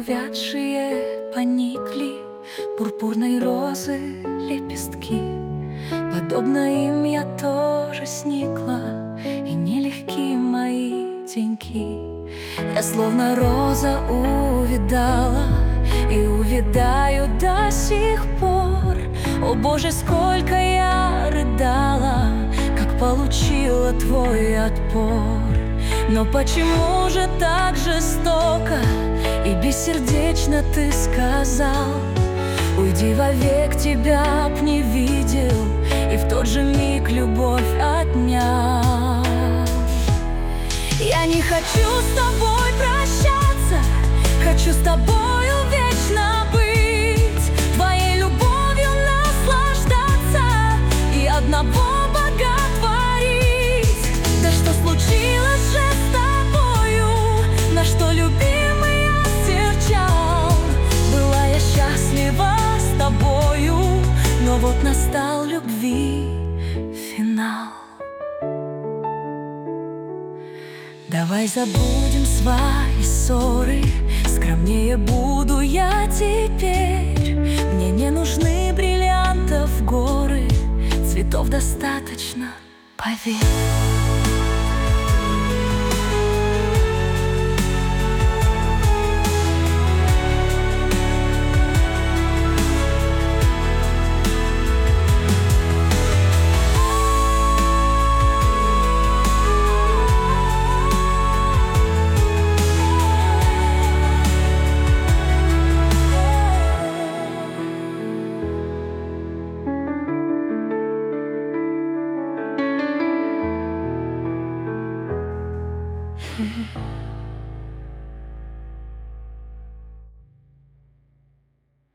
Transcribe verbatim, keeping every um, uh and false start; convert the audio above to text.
увядшие поникли, пурпурной розы лепестки. Подобно им я тоже сникла, и нелегки мои деньки. Я словно роза увидала и увидаю до сих пор. О Боже, сколько я рыдала, как получила твой отпор. Но почему же так жестоко и бессердечно ты сказал: уйди вовек, тебя б не видел, и в тот же миг любовь отнял. Я не хочу с тобой прощаться, хочу с тобою вечно быть, твоей любовью наслаждаться и одного боготворить. Да что случилось же с тобою, на что любимый осерчал? Была я счастлива с тобою, но вот настал любви финал. Давай забудем свои ссоры, скромнее буду я теперь. Мне не нужны бриллиантов горы, цветов достаточно, поверь. Mm-hmm.